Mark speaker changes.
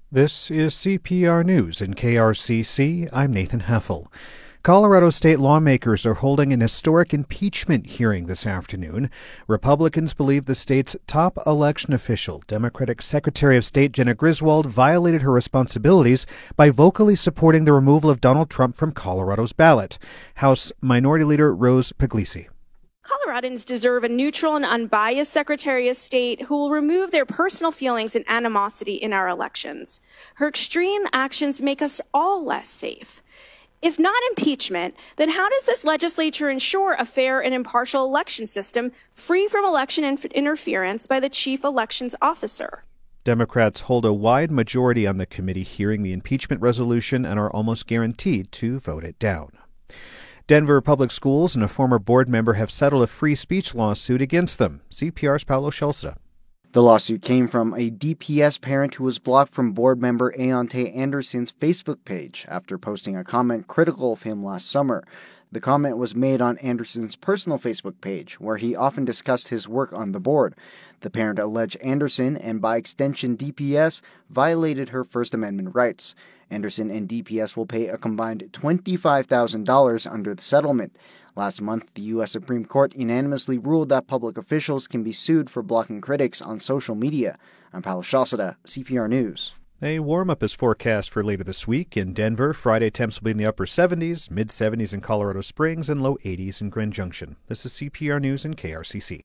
Speaker 1: This is CPR News in KRCC. I'm Nathan Heffel. Colorado state lawmakers are holding an historic impeachment hearing this afternoon. Republicans believe the state's top election official, Democratic Secretary of State Jena Griswold, violated her responsibilities by vocally supporting the removal of Donald Trump from Colorado's ballot. House Minority Leader Rose Puglisi.
Speaker 2: Coloradans deserve a neutral and unbiased Secretary of State who will remove their personal feelings and animosity in our elections. Her extreme actions make us all less safe. If not impeachment, then how does this legislature ensure a fair and impartial election system free from election interference by the chief elections officer?
Speaker 1: Democrats hold a wide majority on the committee hearing the impeachment resolution and are almost guaranteed to vote it down. Denver Public Schools and a former board member have settled a free speech lawsuit against them. CPR's Paulo Schulze.
Speaker 3: The lawsuit came from a DPS parent who was blocked from board member Aonte Anderson's Facebook page after posting a comment critical of him last summer. The comment was made on Anderson's personal Facebook page, where he often discussed his work on the board. The parent alleged Anderson, and by extension DPS, violated her First Amendment rights. Anderson and DPS will pay a combined $25,000 under the settlement. Last month, the U.S. Supreme Court unanimously ruled that public officials can be sued for blocking critics on social media. I'm Paulo Schulze, CPR News.
Speaker 1: A warm-up is forecast for later this week. In Denver, Friday temps will be in the upper 70s, mid-70s in Colorado Springs, and low 80s in Grand Junction. This is CPR News in KRCC.